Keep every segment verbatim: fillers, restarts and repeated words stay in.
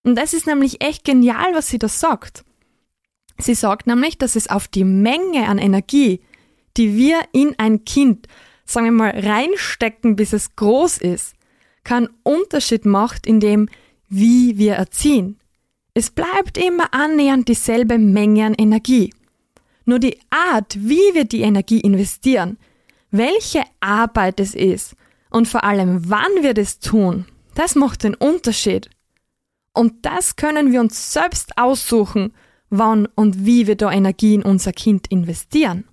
Und das ist nämlich echt genial, was sie da sagt. Sie sagt nämlich, dass es auf die Menge an Energie, die wir in ein Kind, sagen wir mal, reinstecken, bis es groß ist, keinen Unterschied macht in dem, wie wir erziehen. Es bleibt immer annähernd dieselbe Menge an Energie. Nur die Art, wie wir die Energie investieren, welche Arbeit es ist und vor allem wann wir das tun, das macht den Unterschied. Und das können wir uns selbst aussuchen, wann und wie wir da Energie in unser Kind investieren.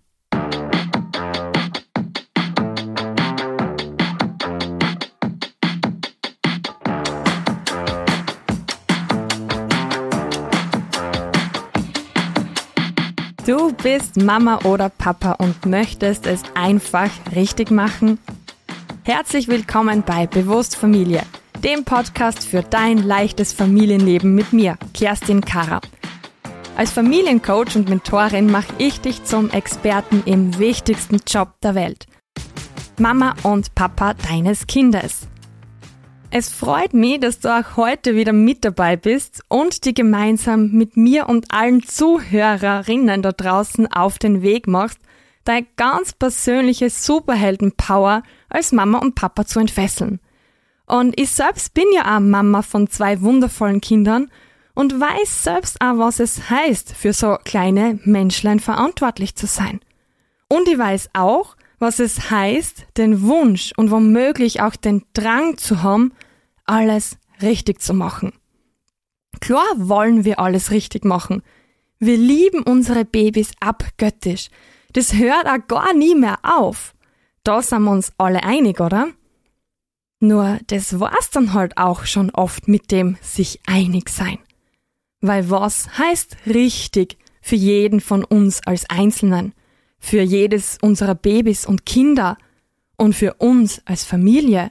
Du bist Mama oder Papa und möchtest es einfach richtig machen? Herzlich willkommen bei Bewusst Familie, dem Podcast für dein leichtes Familienleben mit mir, Kerstin Karrer. Als Familiencoach und Mentorin mache ich dich zum Experten im wichtigsten Job der Welt. Mama und Papa deines Kindes. Es freut mich, dass du auch heute wieder mit dabei bist und die gemeinsam mit mir und allen Zuhörerinnen da draußen auf den Weg machst, deine ganz persönliche Superhelden-Power als Mama und Papa zu entfesseln. Und ich selbst bin ja auch Mama von zwei wundervollen Kindern und weiß selbst auch, was es heißt, für so kleine Menschlein verantwortlich zu sein. Und ich weiß auch, was es heißt, den Wunsch und womöglich auch den Drang zu haben, alles richtig zu machen. Klar wollen wir alles richtig machen. Wir lieben unsere Babys abgöttisch. Das hört auch gar nie mehr auf. Da sind wir uns alle einig, oder? Nur das war's dann halt auch schon oft mit dem sich einig sein. Weil was heißt richtig für jeden von uns als Einzelnen? Für jedes unserer Babys und Kinder und für uns als Familie.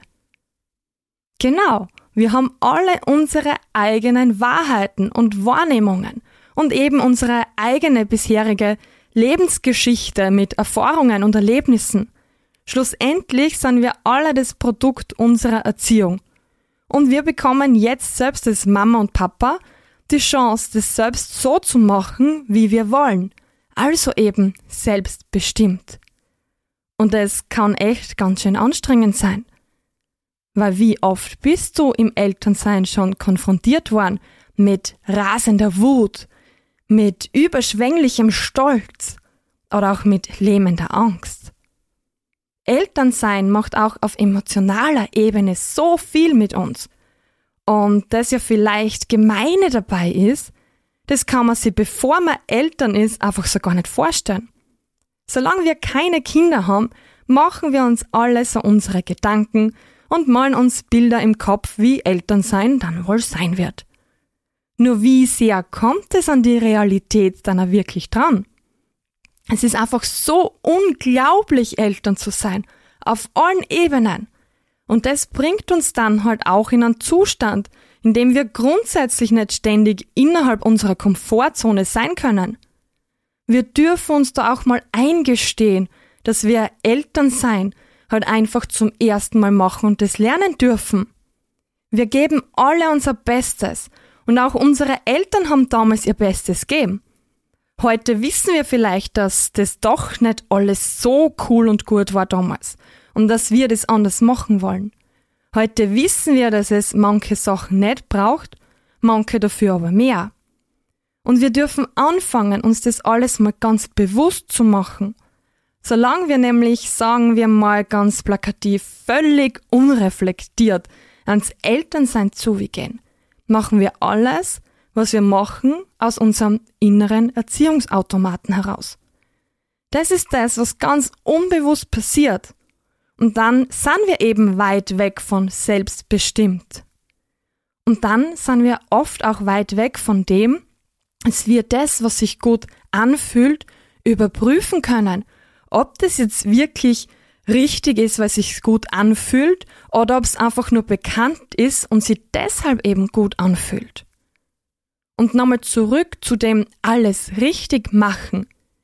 Genau, wir haben alle unsere eigenen Wahrheiten und Wahrnehmungen und eben unsere eigene bisherige Lebensgeschichte mit Erfahrungen und Erlebnissen. Schlussendlich sind wir alle das Produkt unserer Erziehung. Und wir bekommen jetzt selbst als Mama und Papa die Chance, das selbst so zu machen, wie wir wollen. Also eben selbstbestimmt. Und es kann echt ganz schön anstrengend sein. Weil wie oft bist du im Elternsein schon konfrontiert worden mit rasender Wut, mit überschwänglichem Stolz oder auch mit lähmender Angst? Elternsein macht auch auf emotionaler Ebene so viel mit uns. Und das ja vielleicht Gemeine dabei ist, das kann man sich, bevor man Eltern ist, einfach so gar nicht vorstellen. Solange wir keine Kinder haben, machen wir uns alle so unsere Gedanken und malen uns Bilder im Kopf, wie Elternsein dann wohl sein wird. Nur wie sehr kommt es an die Realität dann auch wirklich dran? Es ist einfach so unglaublich, Eltern zu sein, auf allen Ebenen. Und das bringt uns dann halt auch in einen Zustand, in dem wir grundsätzlich nicht ständig innerhalb unserer Komfortzone sein können. Wir dürfen uns da auch mal eingestehen, dass wir Eltern sein halt einfach zum ersten Mal machen und das lernen dürfen. Wir geben alle unser Bestes und auch unsere Eltern haben damals ihr Bestes gegeben. Heute wissen wir vielleicht, dass das doch nicht alles so cool und gut war damals und dass wir das anders machen wollen. Heute wissen wir, dass es manche Sachen nicht braucht, manche dafür aber mehr. Und wir dürfen anfangen, uns das alles mal ganz bewusst zu machen. Solange wir nämlich, sagen wir mal ganz plakativ, völlig unreflektiert ans Elternsein zugehen, machen wir alles, was wir machen, aus unserem inneren Erziehungsautomaten heraus. Das ist das, was ganz unbewusst passiert. Und dann sind wir eben weit weg von selbstbestimmt. Und dann sind wir oft auch weit weg von dem, dass wir das, was sich gut anfühlt, überprüfen können, ob das jetzt wirklich richtig ist, weil es sich gut anfühlt, oder ob es einfach nur bekannt ist und sich deshalb eben gut anfühlt. Und nochmal zurück zu dem alles richtig machen.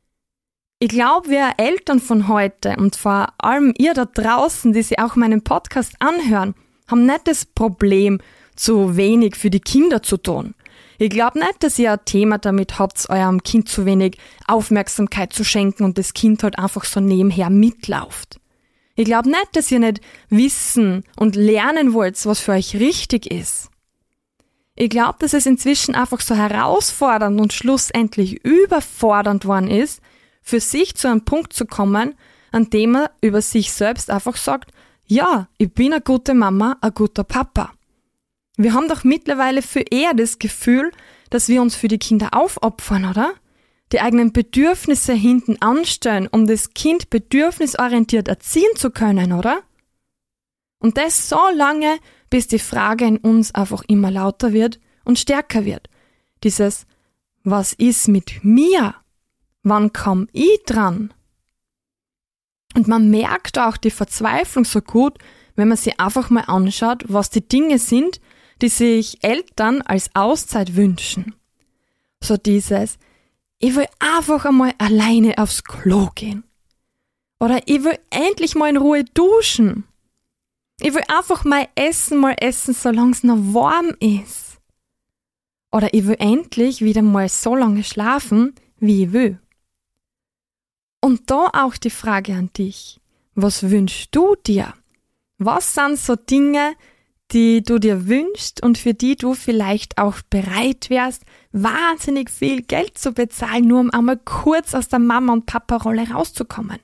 Ich glaube, wir Eltern von heute und vor allem ihr da draußen, die sich auch meinen Podcast anhören, haben nicht das Problem, zu wenig für die Kinder zu tun. Ich glaube nicht, dass ihr ein Thema damit habt, eurem Kind zu wenig Aufmerksamkeit zu schenken und das Kind halt einfach so nebenher mitlauft. Ich glaube nicht, dass ihr nicht wissen und lernen wollt, was für euch richtig ist. Ich glaube, dass es inzwischen einfach so herausfordernd und schlussendlich überfordernd worden ist, für sich zu einem Punkt zu kommen, an dem man über sich selbst einfach sagt, ja, ich bin eine gute Mama, ein guter Papa. Wir haben doch mittlerweile viel eher das Gefühl, dass wir uns für die Kinder aufopfern, oder? Die eigenen Bedürfnisse hinten anstellen, um das Kind bedürfnisorientiert erziehen zu können, oder? Und das so lange, bis die Frage in uns einfach immer lauter wird und stärker wird. Dieses, was ist mit mir? Wann komm ich dran? Und man merkt auch die Verzweiflung so gut, wenn man sich einfach mal anschaut, was die Dinge sind, die sich Eltern als Auszeit wünschen. So dieses, ich will einfach einmal alleine aufs Klo gehen. Oder ich will endlich mal in Ruhe duschen. Ich will einfach mein Essen mal essen, solange es noch warm ist. Oder ich will endlich wieder mal so lange schlafen, wie ich will. Und da auch die Frage an dich. Was wünschst du dir? Was sind so Dinge, die du dir wünschst und für die du vielleicht auch bereit wärst, wahnsinnig viel Geld zu bezahlen, nur um einmal kurz aus der Mama- und Papa-Rolle rauszukommen?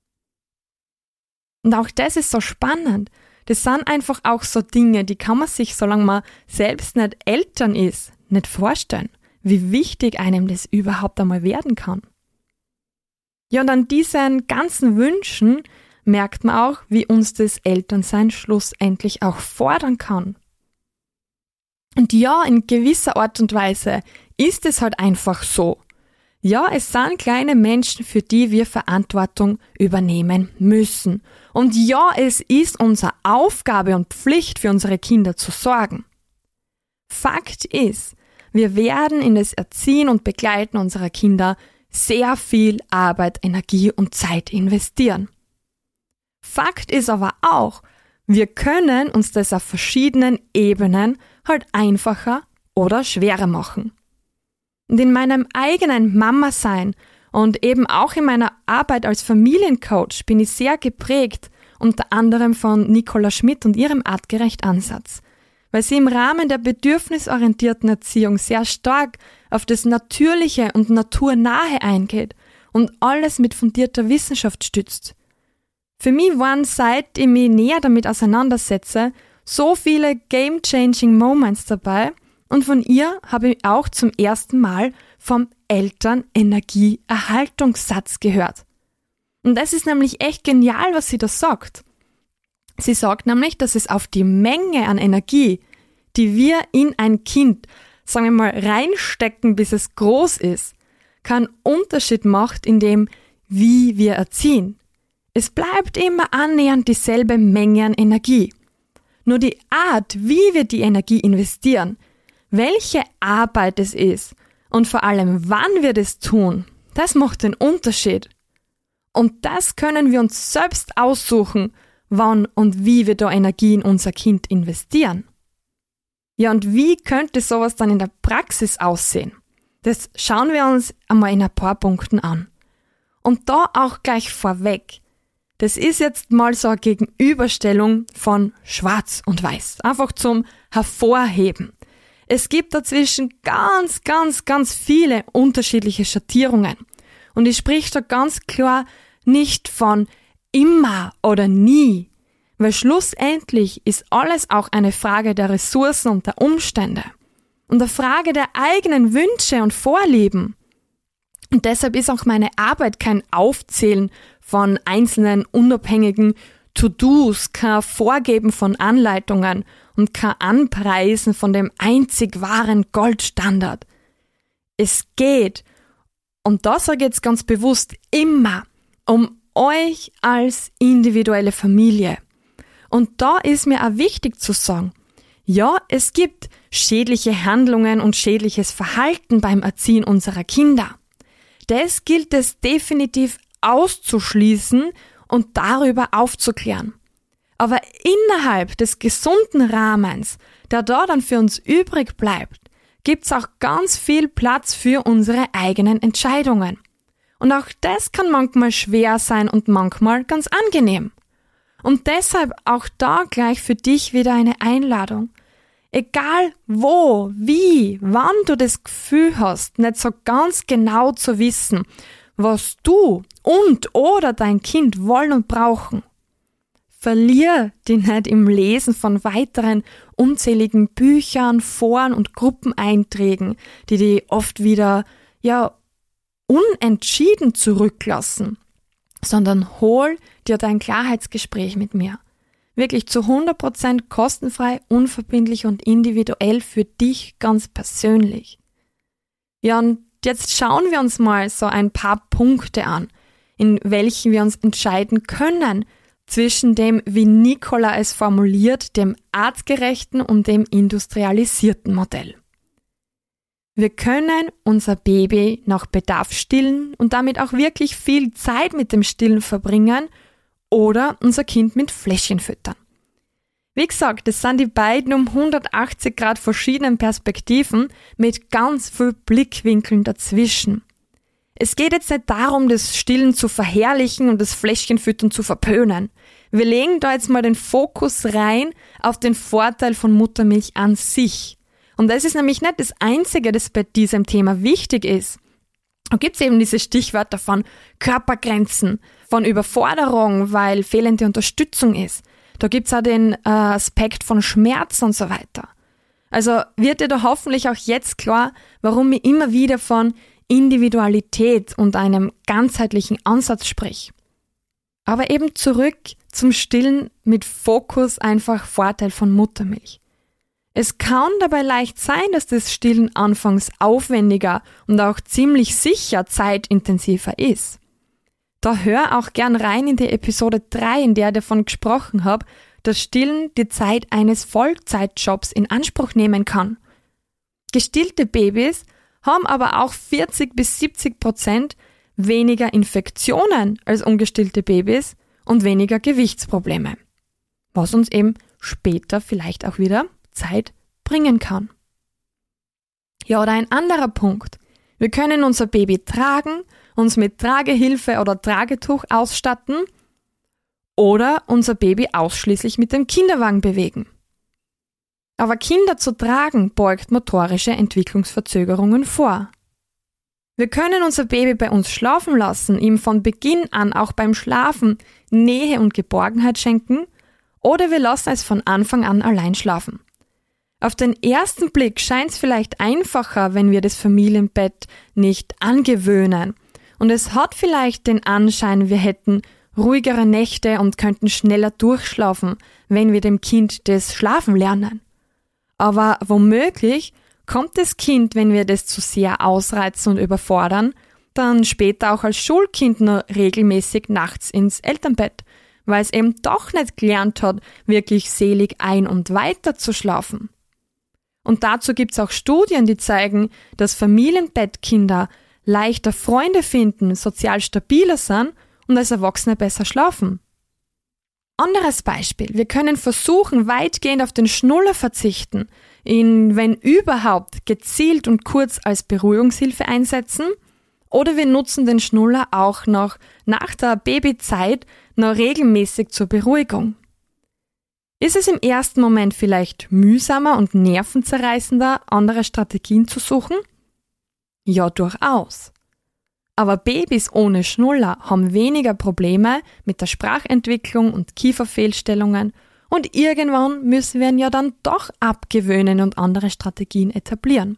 Und auch das ist so spannend. Das sind einfach auch so Dinge, die kann man sich, solange man selbst nicht Eltern ist, nicht vorstellen, wie wichtig einem das überhaupt einmal werden kann. Ja, und an diesen ganzen Wünschen merkt man auch, wie uns das Elternsein schlussendlich auch fordern kann. Und ja, in gewisser Art und Weise ist es halt einfach so. Ja, es sind kleine Menschen, für die wir Verantwortung übernehmen müssen. Und ja, es ist unsere Aufgabe und Pflicht, für unsere Kinder zu sorgen. Fakt ist, wir werden in das Erziehen und Begleiten unserer Kinder sehr viel Arbeit, Energie und Zeit investieren. Fakt ist aber auch, wir können uns das auf verschiedenen Ebenen halt einfacher oder schwerer machen. Und in meinem eigenen Mama-Sein und eben auch in meiner Arbeit als Familiencoach bin ich sehr geprägt, unter anderem von Nicola Schmidt und ihrem artgerecht Ansatz, weil sie im Rahmen der bedürfnisorientierten Erziehung sehr stark auf das Natürliche und Naturnahe eingeht und alles mit fundierter Wissenschaft stützt. Für mich waren, seit ich mich näher damit auseinandersetze, so viele game-changing Moments dabei und von ihr habe ich auch zum ersten Mal vom Elternenergieerhaltungssatz gehört. Und das ist nämlich echt genial, was sie da sagt. Sie sagt nämlich, dass es auf die Menge an Energie, die wir in ein Kind, sagen wir mal, reinstecken, bis es groß ist, keinen Unterschied macht in dem, wie wir erziehen. Es bleibt immer annähernd dieselbe Menge an Energie. Nur die Art, wie wir die Energie investieren, welche Arbeit es ist und vor allem wann wir das tun, das macht den Unterschied. Und das können wir uns selbst aussuchen, wann und wie wir da Energie in unser Kind investieren. Ja, und wie könnte sowas dann in der Praxis aussehen? Das schauen wir uns einmal in ein paar Punkten an. Und da auch gleich vorweg. Das ist jetzt mal so eine Gegenüberstellung von Schwarz und Weiß. Einfach zum Hervorheben. Es gibt dazwischen ganz, ganz, ganz viele unterschiedliche Schattierungen. Und ich spreche da ganz klar nicht von immer oder nie. Weil schlussendlich ist alles auch eine Frage der Ressourcen und der Umstände. Und eine Frage der eigenen Wünsche und Vorlieben. Und deshalb ist auch meine Arbeit kein Aufzählen von einzelnen unabhängigen To-Dos, kein Vorgeben von Anleitungen und kein Anpreisen von dem einzig wahren Goldstandard. Es geht, und da sage ich jetzt ganz bewusst, immer um euch als individuelle Familie. Und da ist mir auch wichtig zu sagen, ja, es gibt schädliche Handlungen und schädliches Verhalten beim Erziehen unserer Kinder. Das gilt es definitiv auszuschließen und darüber aufzuklären. Aber innerhalb des gesunden Rahmens, der da dann für uns übrig bleibt, gibt's auch ganz viel Platz für unsere eigenen Entscheidungen. Und auch das kann manchmal schwer sein und manchmal ganz angenehm. Und deshalb auch da gleich für dich wieder eine Einladung. Egal wo, wie, wann du das Gefühl hast, nicht so ganz genau zu wissen, was du und oder dein Kind wollen und brauchen. Verlier dich nicht im Lesen von weiteren unzähligen Büchern, Foren und Gruppeneinträgen, die dich oft wieder, ja, unentschieden zurücklassen, sondern hol dir dein Klarheitsgespräch mit mir. Wirklich zu hundert Prozent kostenfrei, unverbindlich und individuell für dich ganz persönlich. Ja, und jetzt schauen wir uns mal so ein paar Punkte an, in welchen wir uns entscheiden können zwischen dem, wie Nicola es formuliert, dem artgerechten und dem industrialisierten Modell. Wir können unser Baby nach Bedarf stillen und damit auch wirklich viel Zeit mit dem Stillen verbringen oder unser Kind mit Fläschchen füttern. Wie gesagt, das sind die beiden um hundertachtzig Grad verschiedenen Perspektiven mit ganz viel Blickwinkeln dazwischen. Es geht jetzt nicht darum, das Stillen zu verherrlichen und das Fläschchenfüttern zu verpönen. Wir legen da jetzt mal den Fokus rein auf den Vorteil von Muttermilch an sich. Und das ist nämlich nicht das Einzige, das bei diesem Thema wichtig ist. Da gibt es eben diese Stichwörter von Körpergrenzen, von Überforderung, weil fehlende Unterstützung ist. Da gibt es auch den äh, Aspekt von Schmerz und so weiter. Also wird dir da hoffentlich auch jetzt klar, warum ich immer wieder von Individualität und einem ganzheitlichen Ansatz sprich. Aber eben zurück zum Stillen mit Fokus einfach Vorteil von Muttermilch. Es kann dabei leicht sein, dass das Stillen anfangs aufwendiger und auch ziemlich sicher zeitintensiver ist. Da hör auch gern rein in die Episode drei, in der ich davon gesprochen habe, dass Stillen die Zeit eines Vollzeitjobs in Anspruch nehmen kann. Gestillte Babys haben aber auch vierzig bis siebzig Prozent weniger Infektionen als ungestillte Babys und weniger Gewichtsprobleme. Was uns eben später vielleicht auch wieder Zeit bringen kann. Ja, oder ein anderer Punkt. Wir können unser Baby tragen, uns mit Tragehilfe oder Tragetuch ausstatten oder unser Baby ausschließlich mit dem Kinderwagen bewegen. Aber Kinder zu tragen beugt motorische Entwicklungsverzögerungen vor. Wir können unser Baby bei uns schlafen lassen, ihm von Beginn an auch beim Schlafen Nähe und Geborgenheit schenken oder wir lassen es von Anfang an allein schlafen. Auf den ersten Blick scheint es vielleicht einfacher, wenn wir das Familienbett nicht angewöhnen. Und es hat vielleicht den Anschein, wir hätten ruhigere Nächte und könnten schneller durchschlafen, wenn wir dem Kind das Schlafen lernen. Aber womöglich kommt das Kind, wenn wir das zu sehr ausreizen und überfordern, dann später auch als Schulkind nur regelmäßig nachts ins Elternbett, weil es eben doch nicht gelernt hat, wirklich selig ein- und weiter zu schlafen. Und dazu gibt's auch Studien, die zeigen, dass Familienbettkinder leichter Freunde finden, sozial stabiler sind und als Erwachsene besser schlafen. Anderes Beispiel. Wir können versuchen, weitgehend auf den Schnuller verzichten, ihn, wenn überhaupt, gezielt und kurz als Beruhigungshilfe einsetzen oder wir nutzen den Schnuller auch noch nach der Babyzeit noch regelmäßig zur Beruhigung. Ist es im ersten Moment vielleicht mühsamer und nervenzerreißender, andere Strategien zu suchen? Ja, durchaus. Aber Babys ohne Schnuller haben weniger Probleme mit der Sprachentwicklung und Kieferfehlstellungen und irgendwann müssen wir ihn ja dann doch abgewöhnen und andere Strategien etablieren.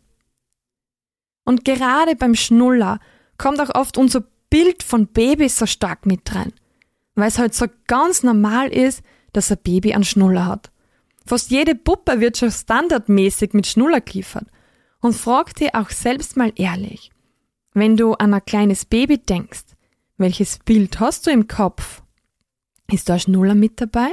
Und gerade beim Schnuller kommt auch oft unser Bild von Babys so stark mit rein, weil es halt so ganz normal ist, dass ein Baby einen Schnuller hat. Fast jede Puppe wird schon standardmäßig mit Schnuller geliefert. Und frag dir auch selbst mal ehrlich, wenn du an ein kleines Baby denkst, welches Bild hast du im Kopf? Ist da ein Schnuller mit dabei?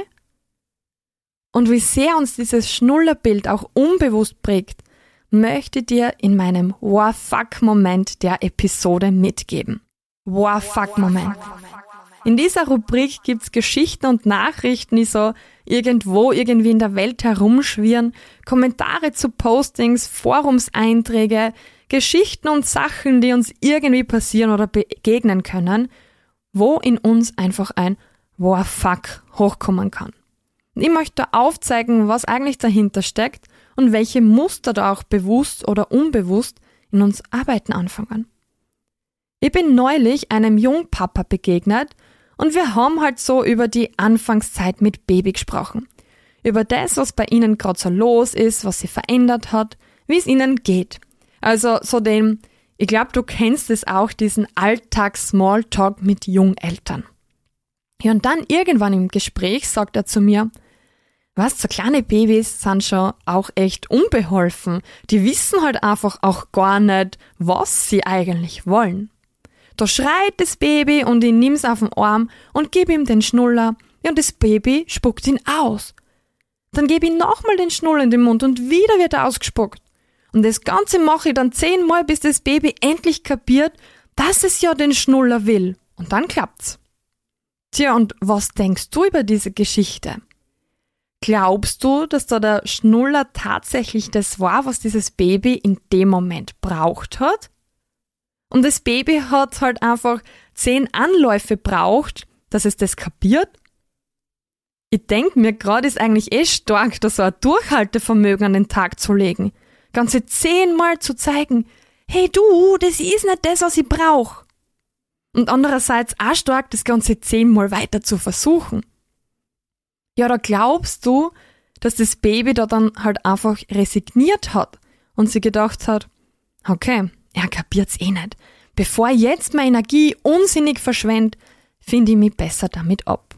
Und wie sehr uns dieses Schnullerbild auch unbewusst prägt, möchte ich dir in meinem Wow-Fuck-Moment der Episode mitgeben. Wow-Fuck-Moment. In dieser Rubrik gibt's Geschichten und Nachrichten, die so irgendwo irgendwie in der Welt herumschwirren, Kommentare zu Postings, Forumseinträge, Geschichten und Sachen, die uns irgendwie passieren oder begegnen können, wo in uns einfach ein Wow, fuck hochkommen kann. Ich möchte aufzeigen, was eigentlich dahinter steckt und welche Muster da auch bewusst oder unbewusst in uns arbeiten anfangen. Ich bin neulich einem Jungpapa begegnet und wir haben halt so über die Anfangszeit mit Baby gesprochen. Über das, was bei ihnen gerade so los ist, was sie verändert hat, wie es ihnen geht. Also so den, ich glaube, du kennst es auch, diesen Alltags-Smalltalk mit Jungeltern. Ja, und dann irgendwann im Gespräch sagt er zu mir, was, so kleine Babys sind schon auch echt unbeholfen. Die wissen halt einfach auch gar nicht, was sie eigentlich wollen. Da schreit das Baby und ich nimm's auf den Arm und gebe ihm den Schnuller. Ja, und das Baby spuckt ihn aus. Dann gebe ich nochmal den Schnuller in den Mund und wieder wird er ausgespuckt. Und das Ganze mache ich dann zehnmal, bis das Baby endlich kapiert, dass es ja den Schnuller will. Und dann klappt's. Tja, und was denkst du über diese Geschichte? Glaubst du, dass da der Schnuller tatsächlich das war, was dieses Baby in dem Moment braucht hat? Und das Baby hat halt einfach zehn Anläufe braucht, dass es das kapiert? Ich denke mir, gerade ist eigentlich eh stark, da so ein Durchhaltevermögen an den Tag zu legen. Ganze zehnmal zu zeigen, hey du, das ist nicht das, was ich brauche. Und andererseits auch stark, das Ganze zehnmal weiter zu versuchen. Ja, da glaubst du, dass das Baby da dann halt einfach resigniert hat und sie gedacht hat, okay, er kapiert's eh nicht. Bevor ich jetzt meine Energie unsinnig verschwende, finde ich mich besser damit ab.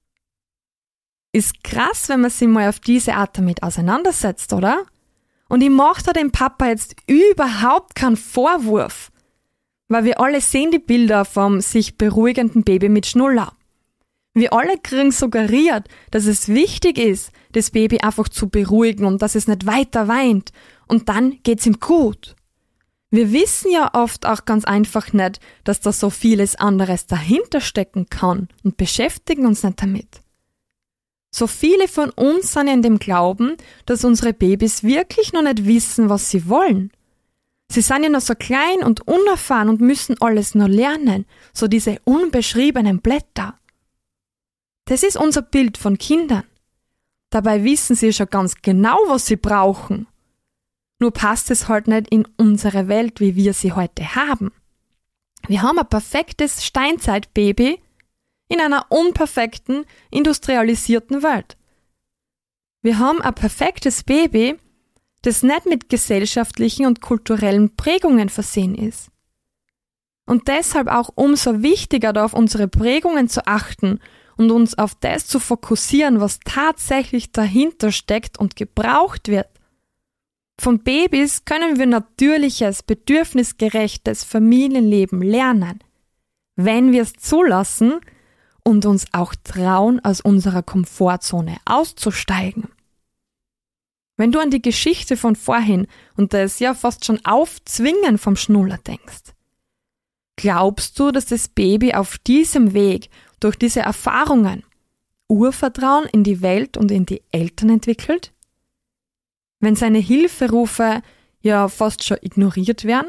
Ist krass, wenn man sich mal auf diese Art damit auseinandersetzt, oder? Und ich mache da dem Papa jetzt überhaupt keinen Vorwurf. Weil wir alle sehen die Bilder vom sich beruhigenden Baby mit Schnuller. Wir alle kriegen suggeriert, dass es wichtig ist, das Baby einfach zu beruhigen und dass es nicht weiter weint. Und dann geht's ihm gut. Wir wissen ja oft auch ganz einfach nicht, dass da so vieles anderes dahinter stecken kann und beschäftigen uns nicht damit. So viele von uns sind ja in dem Glauben, dass unsere Babys wirklich noch nicht wissen, was sie wollen. Sie sind ja noch so klein und unerfahren und müssen alles noch lernen, so diese unbeschriebenen Blätter. Das ist unser Bild von Kindern. Dabei wissen sie schon ganz genau, was sie brauchen. Nur passt es halt nicht in unsere Welt, wie wir sie heute haben. Wir haben ein perfektes Steinzeitbaby in einer unperfekten, industrialisierten Welt. Wir haben ein perfektes Baby, das nicht mit gesellschaftlichen und kulturellen Prägungen versehen ist. Und deshalb auch umso wichtiger, da auf unsere Prägungen zu achten und uns auf das zu fokussieren, was tatsächlich dahinter steckt und gebraucht wird. Von Babys können wir natürliches, bedürfnisgerechtes Familienleben lernen, wenn wir es zulassen und uns auch trauen, aus unserer Komfortzone auszusteigen. Wenn du an die Geschichte von vorhin und das ja fast schon Aufzwingen vom Schnuller denkst, glaubst du, dass das Baby auf diesem Weg, durch diese Erfahrungen, Urvertrauen in die Welt und in die Eltern entwickelt? Wenn seine Hilferufe ja fast schon ignoriert werden?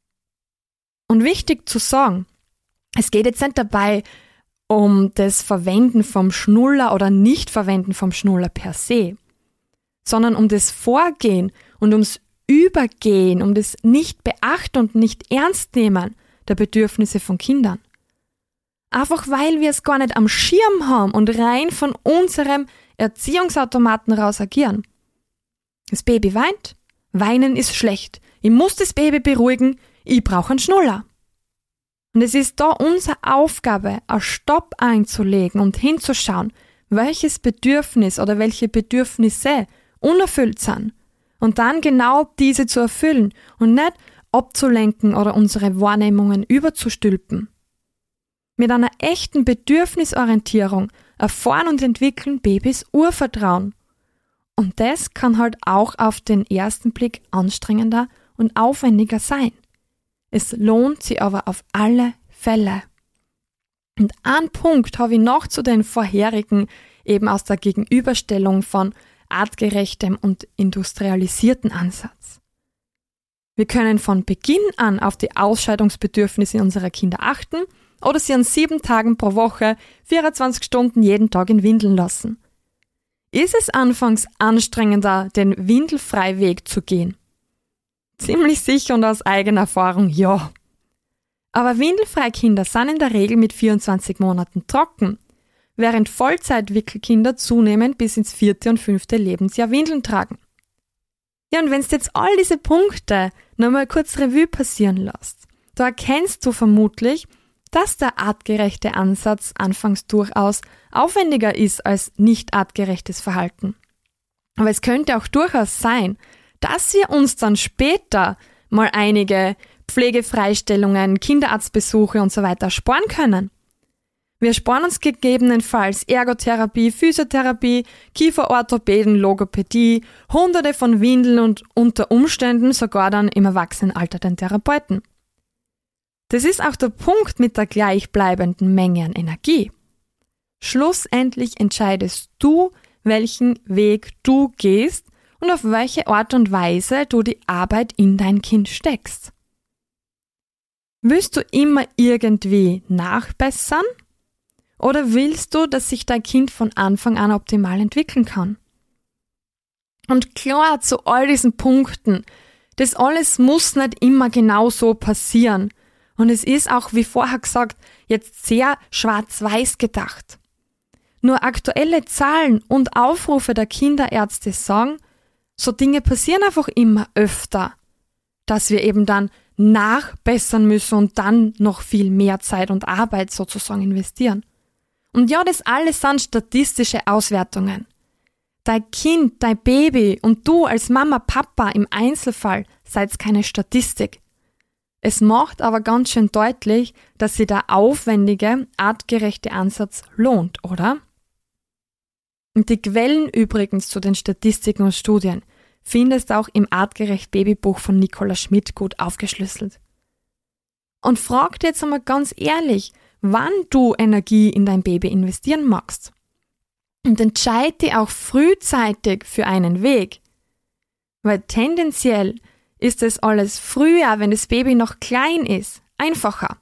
Und wichtig zu sagen, es geht jetzt nicht dabei um das Verwenden vom Schnuller oder Nicht-Verwenden vom Schnuller per se, sondern um das Vorgehen und ums Übergehen, um das Nicht-Beachten und Nicht-Ernst-Nehmen der Bedürfnisse von Kindern. Einfach weil wir es gar nicht am Schirm haben und rein von unserem Erziehungsautomaten raus agieren. Das Baby weint, weinen ist schlecht. Ich muss das Baby beruhigen, ich brauche einen Schnuller. Und es ist da unsere Aufgabe, einen Stopp einzulegen und hinzuschauen, welches Bedürfnis oder welche Bedürfnisse unerfüllt sind und dann genau diese zu erfüllen und nicht abzulenken oder unsere Wahrnehmungen überzustülpen. Mit einer echten Bedürfnisorientierung erfahren und entwickeln Babys Urvertrauen. Und das kann halt auch auf den ersten Blick anstrengender und aufwendiger sein. Es lohnt sich aber auf alle Fälle. Und einen Punkt habe ich noch zu den vorherigen, eben aus der Gegenüberstellung von artgerechtem und industrialisierten Ansatz. Wir können von Beginn an auf die Ausscheidungsbedürfnisse unserer Kinder achten oder sie an sieben Tagen pro Woche, vierundzwanzig Stunden jeden Tag in Windeln lassen. Ist es anfangs anstrengender, den Windelfreiweg zu gehen? Ziemlich sicher und aus eigener Erfahrung, ja. Aber Windelfreikinder sind in der Regel mit vierundzwanzig Monaten trocken, während Vollzeitwickelkinder zunehmend bis ins vierte und fünfte Lebensjahr Windeln tragen. Ja, und wenn du jetzt all diese Punkte nochmal kurz Revue passieren lässt, da erkennst du vermutlich, dass der artgerechte Ansatz anfangs durchaus aufwendiger ist als nicht artgerechtes Verhalten. Aber es könnte auch durchaus sein, dass wir uns dann später mal einige Pflegefreistellungen, Kinderarztbesuche und so weiter sparen können. Wir sparen uns gegebenenfalls Ergotherapie, Physiotherapie, Kieferorthopäden, Logopädie, hunderte von Windeln und unter Umständen sogar dann im Erwachsenenalter den Therapeuten. Das ist auch der Punkt mit der gleichbleibenden Menge an Energie. Schlussendlich entscheidest du, welchen Weg du gehst und auf welche Art und Weise du die Arbeit in dein Kind steckst. Willst du immer irgendwie nachbessern? Oder willst du, dass sich dein Kind von Anfang an optimal entwickeln kann? Und klar, zu all diesen Punkten, das alles muss nicht immer genau so passieren. Und es ist auch, wie vorher gesagt, jetzt sehr schwarz-weiß gedacht. Nur aktuelle Zahlen und Aufrufe der Kinderärzte sagen, so Dinge passieren einfach immer öfter, dass wir eben dann nachbessern müssen und dann noch viel mehr Zeit und Arbeit sozusagen investieren. Und ja, das alles sind statistische Auswertungen. Dein Kind, dein Baby und du als Mama, Papa im Einzelfall seid keine Statistik. Es macht aber ganz schön deutlich, dass sich der aufwendige, artgerechte Ansatz lohnt, oder? Und die Quellen übrigens zu den Statistiken und Studien findest du auch im Artgerecht Babybuch von Nicola Schmidt gut aufgeschlüsselt. Und frag dir jetzt einmal ganz ehrlich, wann du Energie in dein Baby investieren magst. Und entscheide dich auch frühzeitig für einen Weg. Weil tendenziell ist es alles früher, wenn das Baby noch klein ist, einfacher.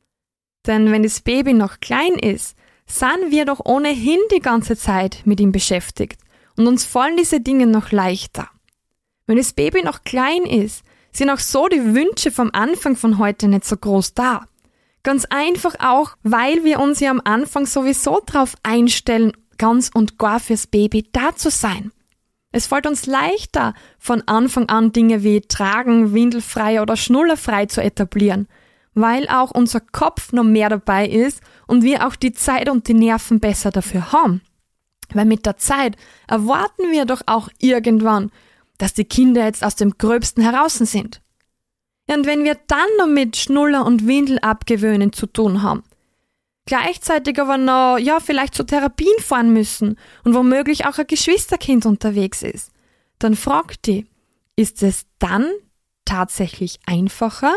Denn wenn das Baby noch klein ist, sind wir doch ohnehin die ganze Zeit mit ihm beschäftigt und uns fallen diese Dinge noch leichter. Wenn das Baby noch klein ist, sind auch so die Wünsche vom Anfang von heute nicht so groß da. Ganz einfach auch, weil wir uns ja am Anfang sowieso darauf einstellen, ganz und gar fürs Baby da zu sein. Es fällt uns leichter, von Anfang an Dinge wie Tragen, Windelfrei oder Schnullerfrei zu etablieren, weil auch unser Kopf noch mehr dabei ist und wir auch die Zeit und die Nerven besser dafür haben. Weil mit der Zeit erwarten wir doch auch irgendwann, dass die Kinder jetzt aus dem Gröbsten heraus sind. Ja, und wenn wir dann noch mit Schnuller und Windel abgewöhnen zu tun haben, gleichzeitig aber noch, ja, vielleicht zu Therapien fahren müssen und womöglich auch ein Geschwisterkind unterwegs ist, dann frag dich, ist es dann tatsächlich einfacher?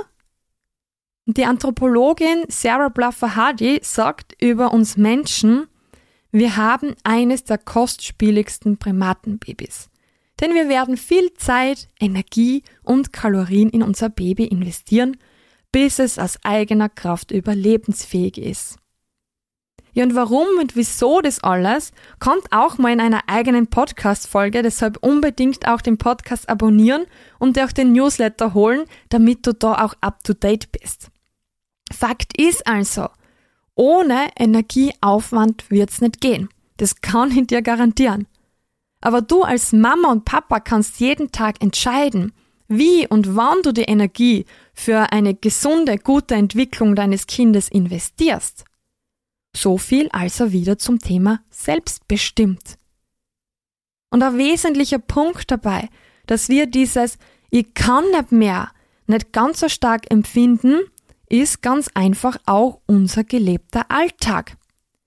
Die Anthropologin Sarah Blaffer-Hardy sagt über uns Menschen, wir haben eines der kostspieligsten Primatenbabys. Denn wir werden viel Zeit, Energie und Kalorien in unser Baby investieren, bis es aus eigener Kraft überlebensfähig ist. Ja, und warum und wieso das alles, kommt auch mal in einer eigenen Podcast-Folge, deshalb unbedingt auch den Podcast abonnieren und dir auch den Newsletter holen, damit du da auch up-to-date bist. Fakt ist also, ohne Energieaufwand wird's nicht gehen. Das kann ich dir garantieren. Aber du als Mama und Papa kannst jeden Tag entscheiden, wie und wann du die Energie für eine gesunde, gute Entwicklung deines Kindes investierst. So viel also wieder zum Thema selbstbestimmt. Und ein wesentlicher Punkt dabei, dass wir dieses Ich kann nicht mehr nicht ganz so stark empfinden, ist ganz einfach auch unser gelebter Alltag.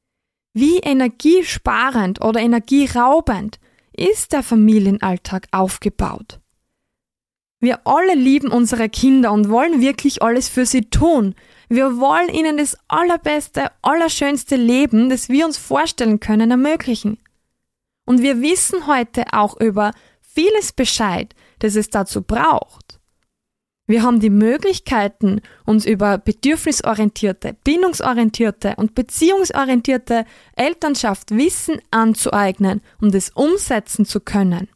Wie energiesparend oder energieraubend ist der Familienalltag aufgebaut? Wir alle lieben unsere Kinder und wollen wirklich alles für sie tun. Wir wollen ihnen das allerbeste, allerschönste Leben, das wir uns vorstellen können, ermöglichen. Und wir wissen heute auch über vieles Bescheid, das es dazu braucht. Wir haben die Möglichkeiten, uns über bedürfnisorientierte, bindungsorientierte und beziehungsorientierte Elternschaft Wissen anzueignen, um das umsetzen zu können.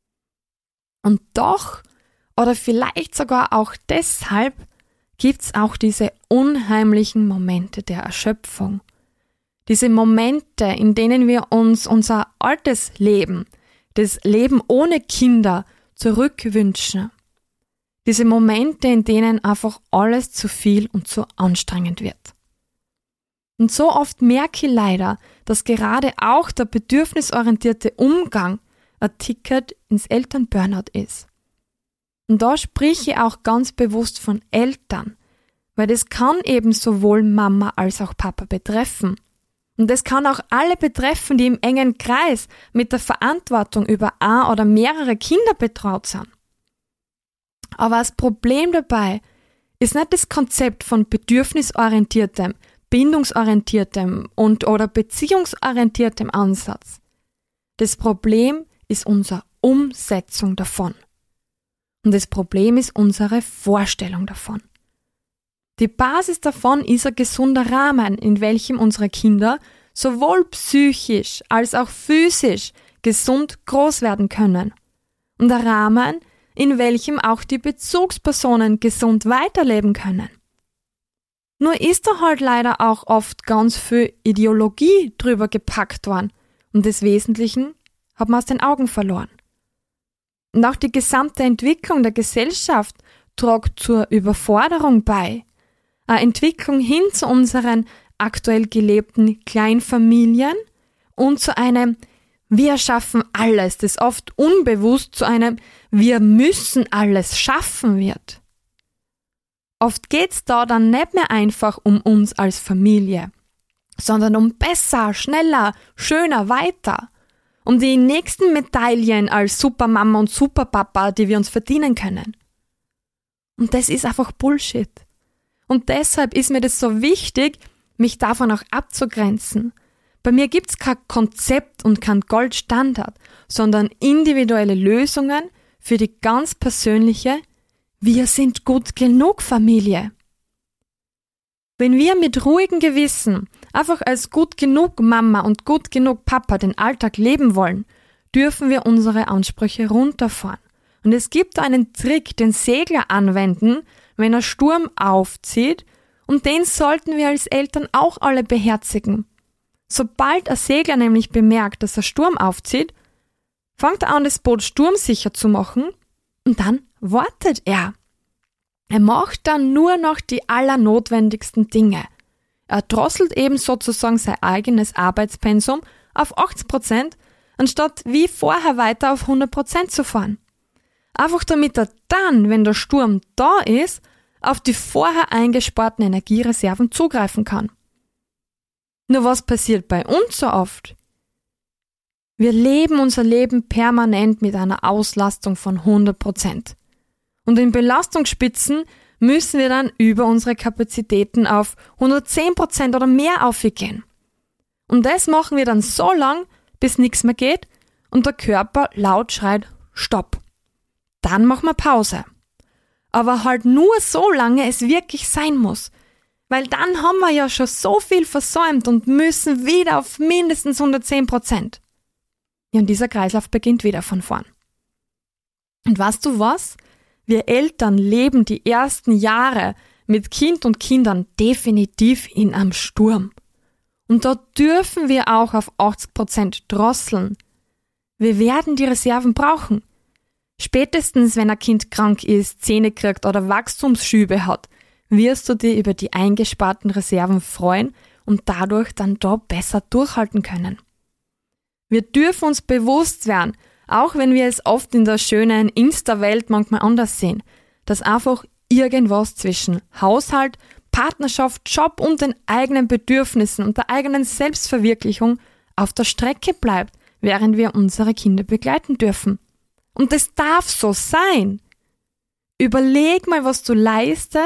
Und doch, oder vielleicht sogar auch deshalb, gibt's auch diese unheimlichen Momente der Erschöpfung. Diese Momente, in denen wir uns unser altes Leben, das Leben ohne Kinder, zurückwünschen. Diese Momente, in denen einfach alles zu viel und zu anstrengend wird. Und so oft merke ich leider, dass gerade auch der bedürfnisorientierte Umgang ein Ticket ins Elternburnout ist. Und da spreche ich auch ganz bewusst von Eltern, weil das kann eben sowohl Mama als auch Papa betreffen. Und das kann auch alle betreffen, die im engen Kreis mit der Verantwortung über ein oder mehrere Kinder betraut sind. Aber das Problem dabei ist nicht das Konzept von bedürfnisorientiertem, bindungsorientiertem und oder beziehungsorientiertem Ansatz. Das Problem ist unsere Umsetzung davon. Und das Problem ist unsere Vorstellung davon. Die Basis davon ist ein gesunder Rahmen, in welchem unsere Kinder sowohl psychisch als auch physisch gesund groß werden können. Und ein Rahmen, in welchem auch die Bezugspersonen gesund weiterleben können. Nur ist da halt leider auch oft ganz viel Ideologie drüber gepackt worden und des Wesentlichen hat man aus den Augen verloren. Und auch die gesamte Entwicklung der Gesellschaft trägt zur Überforderung bei. Eine Entwicklung hin zu unseren aktuell gelebten Kleinfamilien und zu einem Wir schaffen alles, das oft unbewusst zu einem Wir müssen alles schaffen wird. Oft geht's da dann nicht mehr einfach um uns als Familie, sondern um besser, schneller, schöner, weiter. Um die nächsten Medaillen als Supermama und Superpapa, die wir uns verdienen können. Und das ist einfach Bullshit. Und deshalb ist mir das so wichtig, mich davon auch abzugrenzen. Bei mir gibt's kein Konzept und kein Goldstandard, sondern individuelle Lösungen für die ganz persönliche Wir sind gut genug Familie. Wenn wir mit ruhigem Gewissen einfach als gut genug Mama und gut genug Papa den Alltag leben wollen, dürfen wir unsere Ansprüche runterfahren. Und es gibt einen Trick, den Segler anwenden, wenn ein Sturm aufzieht, und den sollten wir als Eltern auch alle beherzigen. Sobald ein Segler nämlich bemerkt, dass ein Sturm aufzieht, fängt er an, das Boot sturmsicher zu machen und dann wartet er. Er macht dann nur noch die allernotwendigsten Dinge. Er drosselt eben sozusagen sein eigenes Arbeitspensum auf achtzig Prozent, anstatt wie vorher weiter auf hundert Prozent zu fahren. Einfach damit er dann, wenn der Sturm da ist, auf die vorher eingesparten Energiereserven zugreifen kann. Nur was passiert bei uns so oft? Wir leben unser Leben permanent mit einer Auslastung von hundert Prozent. Und in Belastungsspitzen müssen wir dann über unsere Kapazitäten auf hundertzehn Prozent oder mehr aufgehen. Und das machen wir dann so lang, bis nichts mehr geht und der Körper laut schreit Stopp. Dann machen wir Pause. Aber halt nur so lange es wirklich sein muss. Weil dann haben wir ja schon so viel versäumt und müssen wieder auf mindestens hundertzehn Prozent. Ja, und dieser Kreislauf beginnt wieder von vorn. Und weißt du was? Wir Eltern leben die ersten Jahre mit Kind und Kindern definitiv in einem Sturm. Und da dürfen wir auch auf achtzig Prozent drosseln. Wir werden die Reserven brauchen. Spätestens, wenn ein Kind krank ist, Zähne kriegt oder Wachstumsschübe hat, wirst du dir über die eingesparten Reserven freuen und dadurch dann da besser durchhalten können. Wir dürfen uns bewusst werden, auch wenn wir es oft in der schönen Insta-Welt manchmal anders sehen, dass einfach irgendwas zwischen Haushalt, Partnerschaft, Job und den eigenen Bedürfnissen und der eigenen Selbstverwirklichung auf der Strecke bleibt, während wir unsere Kinder begleiten dürfen. Und das darf so sein. Überleg mal, was du leistest,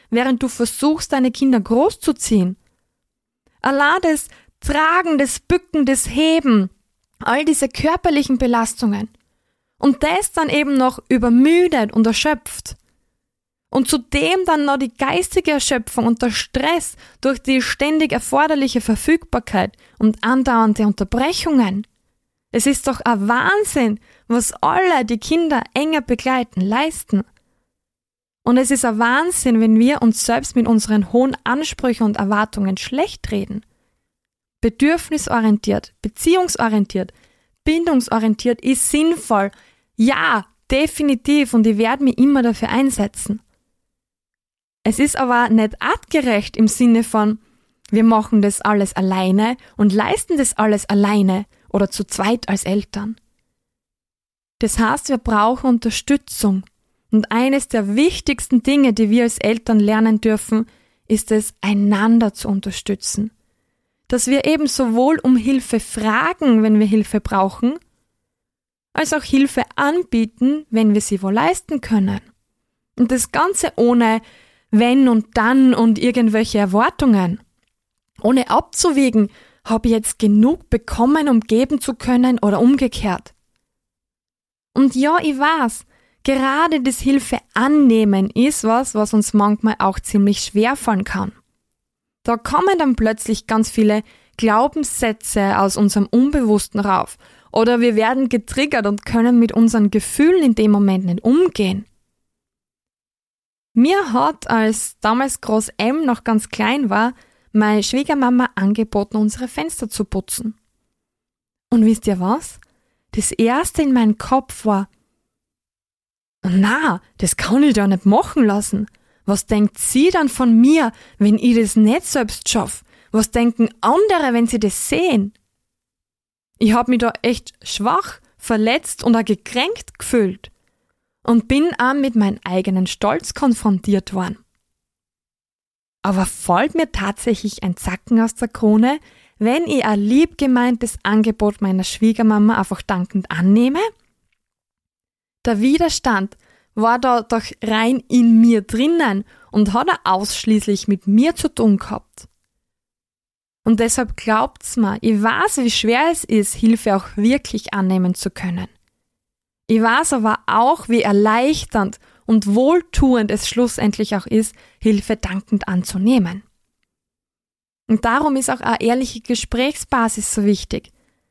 während du versuchst, deine Kinder großzuziehen. Allein das Tragen, das Bücken, das Heben, all diese körperlichen Belastungen. Und das dann eben noch übermüdet und erschöpft. Und zudem dann noch die geistige Erschöpfung und der Stress durch die ständig erforderliche Verfügbarkeit und andauernde Unterbrechungen. Es ist doch ein Wahnsinn, was alle, die Kinder enger begleiten, leisten. Und es ist ein Wahnsinn, wenn wir uns selbst mit unseren hohen Ansprüchen und Erwartungen schlecht reden. Bedürfnisorientiert, beziehungsorientiert, bindungsorientiert ist sinnvoll. Ja, definitiv, und ich werde mich immer dafür einsetzen. Es ist aber nicht artgerecht im Sinne von, wir machen das alles alleine und leisten das alles alleine oder zu zweit als Eltern. Das heißt, wir brauchen Unterstützung. Und eines der wichtigsten Dinge, die wir als Eltern lernen dürfen, ist es, einander zu unterstützen. Dass wir eben sowohl um Hilfe fragen, wenn wir Hilfe brauchen, als auch Hilfe anbieten, wenn wir sie wohl leisten können. Und das Ganze ohne wenn und dann und irgendwelche Erwartungen. Ohne abzuwägen, habe ich jetzt genug bekommen, um geben zu können oder umgekehrt. Und ja, ich weiß, gerade das Hilfe annehmen ist was, was uns manchmal auch ziemlich schwer fallen kann. Da kommen dann plötzlich ganz viele Glaubenssätze aus unserem Unbewussten rauf. Oder wir werden getriggert und können mit unseren Gefühlen in dem Moment nicht umgehen. Mir hat, als damals Groß M noch ganz klein war, meine Schwiegermama angeboten, unsere Fenster zu putzen. Und wisst ihr was? Das erste in meinem Kopf war, na, das kann ich da nicht machen lassen. Was denkt sie dann von mir, wenn ich das nicht selbst schaffe? Was denken andere, wenn sie das sehen? Ich habe mich da echt schwach, verletzt und auch gekränkt gefühlt und bin auch mit meinem eigenen Stolz konfrontiert worden. Aber fällt mir tatsächlich ein Zacken aus der Krone, wenn ich ein lieb gemeintes Angebot meiner Schwiegermama einfach dankend annehme? Der Widerstand war da doch rein in mir drinnen und hat er ausschließlich mit mir zu tun gehabt. Und deshalb glaubt's mir, ich weiß, wie schwer es ist, Hilfe auch wirklich annehmen zu können. Ich weiß aber auch, wie erleichternd und wohltuend es schlussendlich auch ist, Hilfe dankend anzunehmen. Und darum ist auch eine ehrliche Gesprächsbasis so wichtig.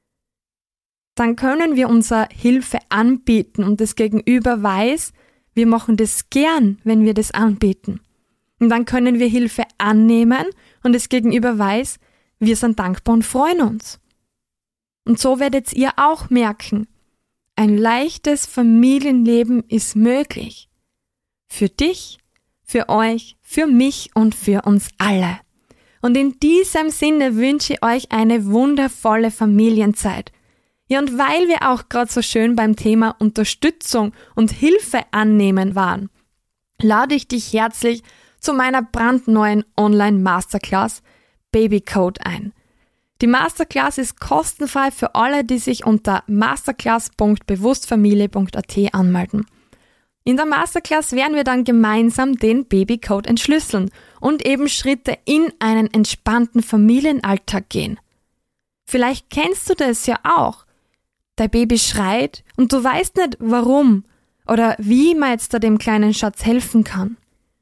Dann können wir unsere Hilfe anbieten und das Gegenüber weiß, wir machen das gern, wenn wir das anbieten. Und dann können wir Hilfe annehmen und das Gegenüber weiß, wir sind dankbar und freuen uns. Und so werdet ihr auch merken, ein leichtes Familienleben ist möglich. Für dich, für euch, für mich und für uns alle. Und in diesem Sinne wünsche ich euch eine wundervolle Familienzeit. Ja, und weil wir auch gerade so schön beim Thema Unterstützung und Hilfe annehmen waren, lade ich dich herzlich zu meiner brandneuen Online-Masterclass Babycode ein. Die Masterclass ist kostenfrei für alle, die sich unter masterclass punkt bewusstfamilie punkt a t anmelden. In der Masterclass werden wir dann gemeinsam den Babycode entschlüsseln und eben Schritte in einen entspannten Familienalltag gehen. Vielleicht kennst du das ja auch. Dein Baby schreit und du weißt nicht warum oder wie man jetzt da dem kleinen Schatz helfen kann.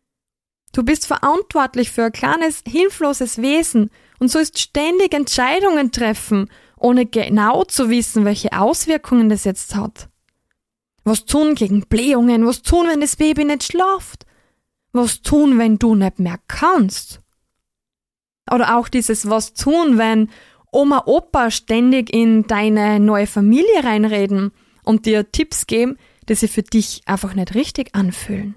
Du bist verantwortlich für ein kleines, hilfloses Wesen und sollst ständig Entscheidungen treffen, ohne genau zu wissen, welche Auswirkungen das jetzt hat. Was tun gegen Blähungen? Was tun, wenn das Baby nicht schläft? Was tun, wenn du nicht mehr kannst? Oder auch dieses Was tun, wenn Oma, Opa ständig in deine neue Familie reinreden und dir Tipps geben, die sich für dich einfach nicht richtig anfühlen.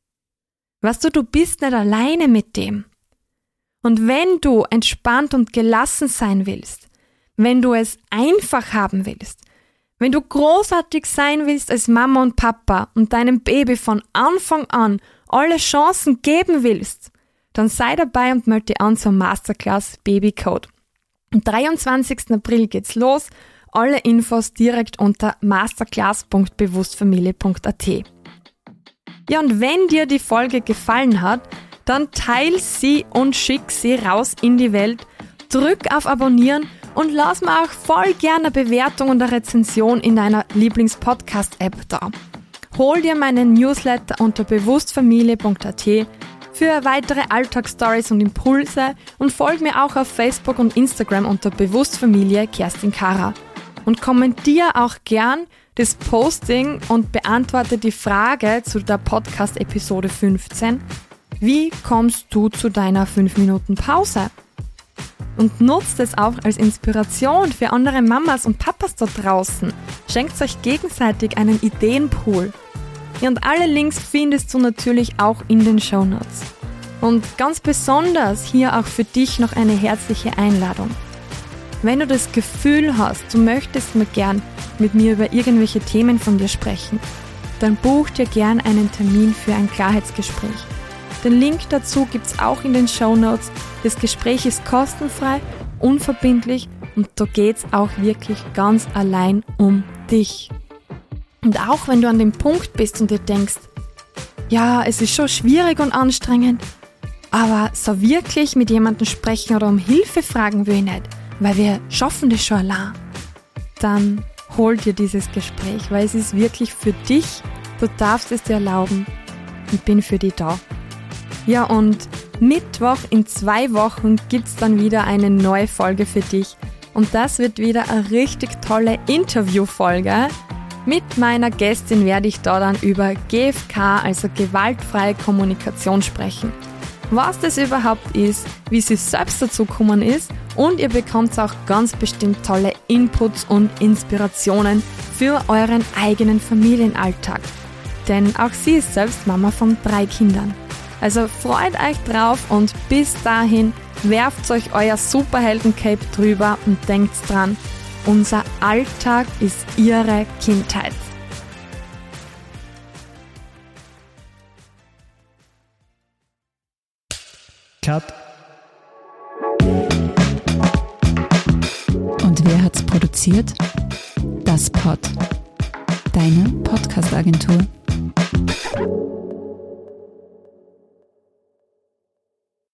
Weißt du, du bist nicht alleine mit dem. Und wenn du entspannt und gelassen sein willst, wenn du es einfach haben willst, wenn du großartig sein willst als Mama und Papa und deinem Baby von Anfang an alle Chancen geben willst, dann sei dabei und melde dich an zur Masterclass Babycode. Am dreiundzwanzigsten April geht's los. Alle Infos direkt unter masterclass punkt bewusstfamilie punkt a t. Ja, und wenn dir die Folge gefallen hat, Dann teil sie und schick sie raus in die Welt. Drück auf Abonnieren und lass mir auch voll gerne eine Bewertung und eine Rezension in deiner Lieblings-Podcast-App da. Hol dir meinen Newsletter unter bewusstfamilie punkt a t für weitere Alltagsstories und Impulse und folg mir auch auf Facebook und Instagram unter Bewusstfamilie Kerstin Kara. Und kommentier auch gern das Posting und beantworte die Frage zu der Podcast-Episode fünfzehn. Wie kommst du zu deiner fünf Minuten Pause? Und nutzt es auch als Inspiration für andere Mamas und Papas da draußen. Schenkt euch gegenseitig einen Ideenpool. Ja, und alle Links findest du natürlich auch in den Shownotes. Und ganz besonders hier auch für dich noch eine herzliche Einladung. Wenn du das Gefühl hast, du möchtest mir gern mit mir über irgendwelche Themen von dir sprechen, dann buch dir gern einen Termin für ein Klarheitsgespräch. Den Link dazu gibt's auch in den Shownotes. Das Gespräch ist kostenfrei, unverbindlich und da geht's auch wirklich ganz allein um dich. Und auch wenn du an dem Punkt bist und dir denkst, ja, es ist schon schwierig und anstrengend, aber so wirklich mit jemandem sprechen oder um Hilfe fragen will ich nicht, weil wir schaffen das schon allein, dann hol dir dieses Gespräch, weil es ist wirklich für dich, du darfst es dir erlauben, ich bin für dich da. Ja, und Mittwoch in zwei Wochen gibt's dann wieder eine neue Folge für dich. Und das wird wieder eine richtig tolle Interviewfolge. Mit meiner Gästin werde ich da dann über G F K, also gewaltfreie Kommunikation, sprechen. Was das überhaupt ist, wie sie selbst dazu gekommen ist und ihr bekommt auch ganz bestimmt tolle Inputs und Inspirationen für euren eigenen Familienalltag. Denn auch sie ist selbst Mama von drei Kindern. Also freut euch drauf und bis dahin werft euch euer Superhelden-Cape drüber und denkt dran, unser Alltag ist ihre Kindheit. Cut. Und wer hat's produziert? Das Pod. Deine Podcast-Agentur.